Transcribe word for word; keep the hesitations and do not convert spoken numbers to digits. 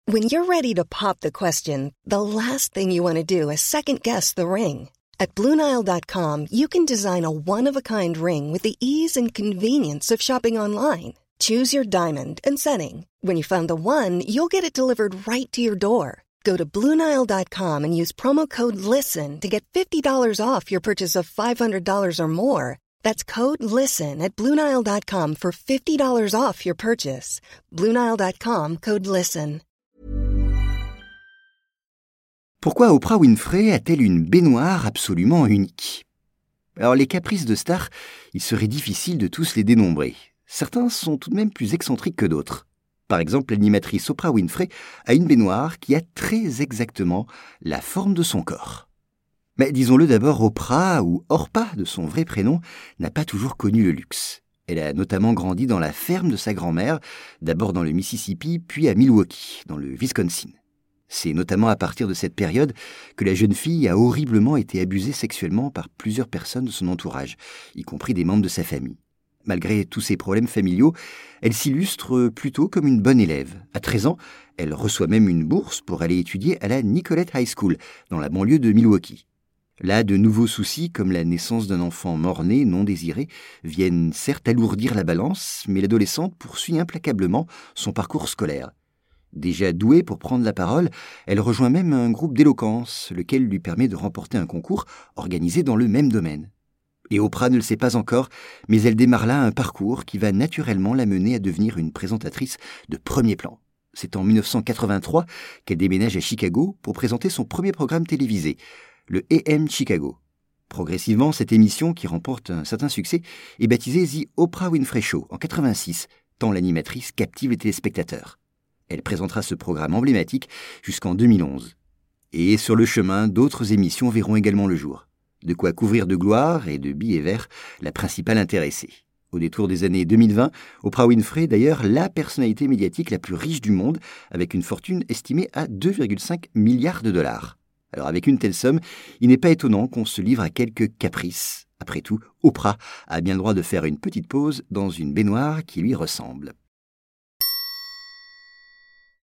When you're ready to pop the question, the last thing you want to do is second-guess the ring. At Blue Nile dot com, you can design a one-of-a-kind ring with the ease and convenience of shopping online. Choose your diamond and setting. When you find the one, you'll get it delivered right to your door. Go to Blue Nile dot com and use promo code LISTEN to get fifty dollars off your purchase of five hundred dollars or more. That's code LISTEN at Blue Nile dot com for fifty dollars off your purchase. Blue Nile dot com, code LISTEN. Pourquoi Oprah Winfrey a-t-elle une baignoire absolument unique? Alors les caprices de star, il serait difficile de tous les dénombrer. Certains sont tout de même plus excentriques que d'autres. Par exemple, l'animatrice Oprah Winfrey a une baignoire qui a très exactement la forme de son corps. Mais disons-le d'abord, Oprah, ou Orpah de son vrai prénom, n'a pas toujours connu le luxe. Elle a notamment grandi dans la ferme de sa grand-mère, d'abord dans le Mississippi, puis à Milwaukee, dans le Wisconsin. C'est notamment à partir de cette période que la jeune fille a horriblement été abusée sexuellement par plusieurs personnes de son entourage, y compris des membres de sa famille. Malgré tous ses problèmes familiaux, elle s'illustre plutôt comme une bonne élève. À treize ans, elle reçoit même une bourse pour aller étudier à la Nicollet High School, dans la banlieue de Milwaukee. Là, de nouveaux soucis, comme la naissance d'un enfant mort-né non désiré, viennent certes alourdir la balance, mais l'adolescente poursuit implacablement son parcours scolaire. Déjà douée pour prendre la parole, elle rejoint même un groupe d'éloquence, lequel lui permet de remporter un concours organisé dans le même domaine. Et Oprah ne le sait pas encore, mais elle démarre là un parcours qui va naturellement la mener à devenir une présentatrice de premier plan. C'est en dix-neuf cent quatre-vingt-trois qu'elle déménage à Chicago pour présenter son premier programme télévisé, le A M Chicago. Progressivement, cette émission, qui remporte un certain succès, est baptisée The Oprah Winfrey Show en quatre-vingt-six, tant l'animatrice captive les téléspectateurs. Elle présentera ce programme emblématique jusqu'en deux mille onze. Et sur le chemin, d'autres émissions verront également le jour. De quoi couvrir de gloire et de billets verts la principale intéressée. Au détour des années deux mille vingt, Oprah Winfrey est d'ailleurs la personnalité médiatique la plus riche du monde, avec une fortune estimée à deux virgule cinq milliards de dollars. Alors avec une telle somme, il n'est pas étonnant qu'on se livre à quelques caprices. Après tout, Oprah a bien le droit de faire une petite pause dans une baignoire qui lui ressemble.